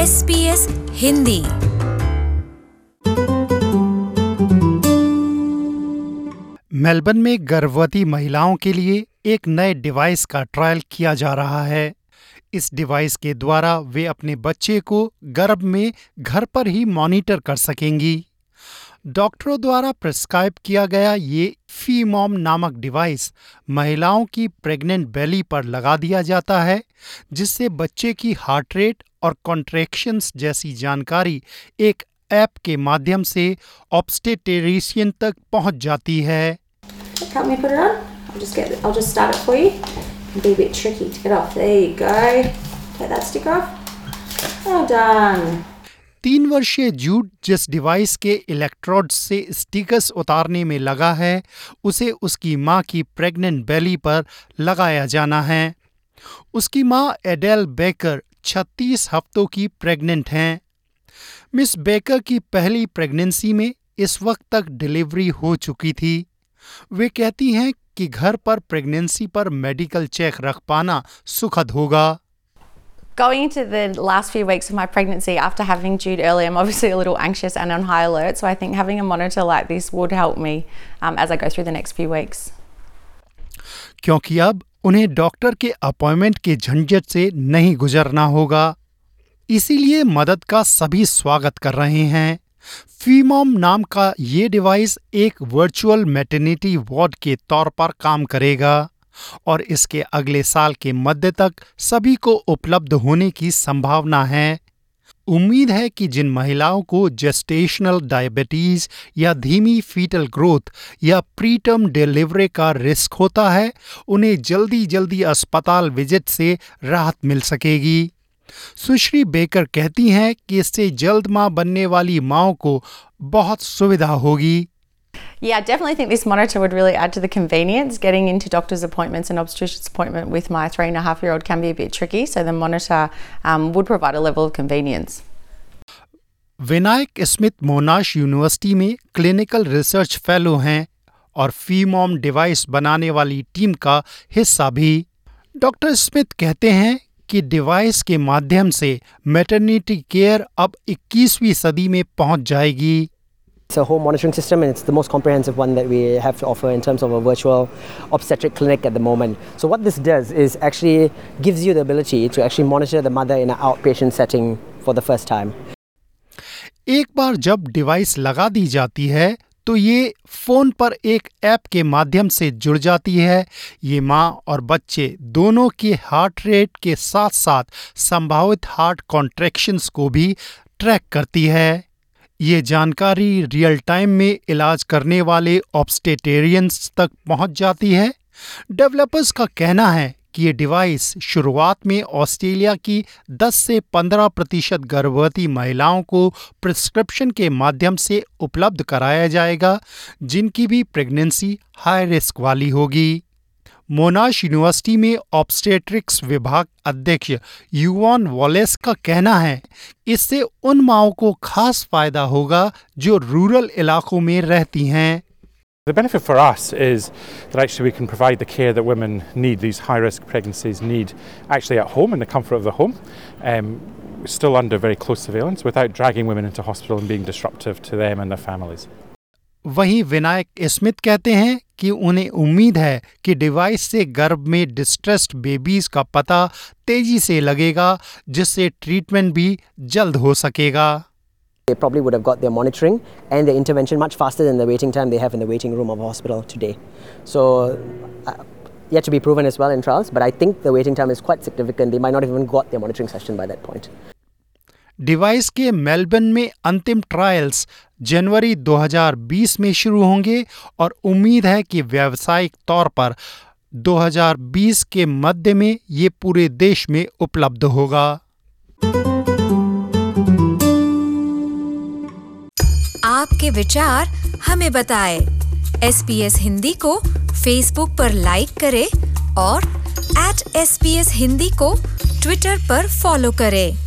SBS Hindi. Melbourne में गर्भवती महिलाओं के लिए एक नए डिवाइस का ट्रायल किया जा रहा है। इस डिवाइस के द्वारा वे अपने बच्चे को गर्भ में घर पर ही मॉनिटर कर सकेंगी। डॉक्टरों द्वारा प्रिस्क्राइब किया गया ये फीमॉम नामक डिवाइस महिलाओं की प्रेग्नेंट बेली पर लगा दिया जाता है, जिससे बच्चे की हार्ट रेट और कॉन्ट्रैक्शंस जैसी जानकारी एक ऐप के माध्यम से ऑब्स्टेट्रिशियन तक पहुंच जाती है। Help me put it on. I'll just start it for you. It'll be a bit tricky to get off. There you go. Take that stick off. Well done. 3 वर्षीय जूड जिस डिवाइस के इलेक्ट्रोड्स से stickers उतारने में लगा है, उसे उसकी मां की प्रेग्नेंट बेली पर लगाया जाना है। उसकी मां एडेल बेकर 36 हफ्तों की प्रेग्नेंट हैं। मिस बेकर की पहली प्रेगनेंसी में इस वक्त तक डिलीवरी हो चुकी थी। वे कहती हैं कि घर पर प्रेगनेंसी पर मेडिकल चेक रख पाना सुखद होगा। Going into the last few weeks of my pregnancy after having Jude early, I'm obviously a little anxious and on high alert, so I think having a monitor like this would help me as I go through the next few weeks. क्योंकि अब उन्हें doctor के appointment के झंझट से नहीं गुजरना होगा, इसीलिए मदद का सभी स्वागत कर रहे हैं। फीमॉम नाम का ये डिवाइस एक वर्चुअल मैटरनिटी वार्ड के तौर पर काम करेगा और इसके अगले साल के मध्य तक सभी को उपलब्ध होने की संभावना है। उम्मीद है कि जिन महिलाओं को जेस्टेशनल डायबिटीज या धीमी फीटल ग्रोथ या प्रीटर्म डिलीवरी का रिस्क होता है, उन्हें जल्दी अस्पताल विजिट से राहत मिल सकेगी। सुश्री बेकर कहती हैं कि इससे जल्द मां बनने वाली माओं को बहुत सुविधा होगी। Yeah, I definitely think this monitor would really add to the convenience. Getting into doctor's appointments and obstetrician's appointment with my 3.5-year-old can be a bit tricky, so the monitor would provide a level of convenience. Vinayak Smith Monash University में clinical research fellow हैं और फीमॉम device बनाने वाली team का हिस्सा भी। Doctor Smith कहते हैं कि डिवाइस के माध्यम से मैटरनिटी केयर अब 21वीं सदी में पहुंच जाएगी। It's a home monitoring system, and it's the most comprehensive one that we have to offer in terms of a virtual obstetric clinic at the moment. So what this does is actually gives you the ability to actually monitor the mother in an outpatient setting for the first time. एक बार जब device लगा दी जाती है तो ये phone पर एक app के माध्यम से जुड़ जाती है। ये माँ और बच्चे दोनों के हार्ट रेट के साथ साथ संभावित हार्ट कॉन्ट्रैक्शंस को भी ट्रैक करती है। ये जानकारी रियल टाइम में इलाज करने वाले ऑब्स्टेट्रिशियंस तक पहुंच जाती है। डेवलपर्स का कहना है कि ये डिवाइस शुरुआत में ऑस्ट्रेलिया की 10 से 15% गर्भवती महिलाओं को प्रिस्क्रिप्शन के माध्यम से उपलब्ध कराया जाएगा, जिनकी भी प्रेगनेंसी हाई रिस्क वाली होगी। मोनाश यूनिवर्सिटी में ऑब्स्टेट्रिक्स विभाग अध्यक्ष युवान वॉलेस का कहना है, इससे उन माओं को खास फायदा होगा जो रूरल इलाकों में रहती हैं। The benefit for us is that actually we can provide the care that women need, these high-risk pregnancies need, actually at home in the comfort of the home, still under very close surveillance, without dragging women into hospital and being disruptive to them and their families. वहीं Vinayak Smith कहते हैं कि उन्हें उम्मीद है कि device से गर्भ में डिस्ट्रेस्ड बेबीज का पता तेजी से लगेगा, जिससे ट्रीटमेंट भी जल्द हो सकेगा। They probably would have got their monitoring and their intervention much faster than the waiting time they have in the waiting room of a hospital today. So, yet to be proven as well in trials, but I think the waiting time is quite significant. They might not even got their monitoring session by that point. Device के Melbourne में अंतिम trials जनवरी 2020 में शुरू होंगे और उम्मीद है कि व्यावसायिक तौर पर 2020 के मध्य में ये पूरे देश में उपलब्ध होगा। आपके विचार हमें बताएं। SBS हिंदी को फेसबुक पर लाइक करें और @SBS हिंदी को ट्विटर पर फॉलो करें।